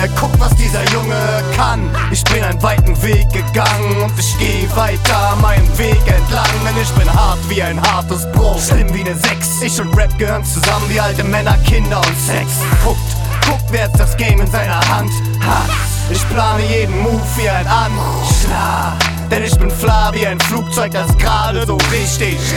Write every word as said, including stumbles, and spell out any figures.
guck, was dieser Junge kann. Ich bin einen weiten Weg gegangen und ich geh weiter meinem Weg entlang. Denn ich bin hart wie ein hartes Brot, schlimm wie ne Sechs. Ich und Rap gehören zusammen wie alte Männer, Kinder und Sex. Guckt, guckt, wer jetzt das Game in seiner Hand hat. Ich plane jeden Move wie ein Anschlag, denn ich bin klar wie ein Flugzeug, das gerade so richtig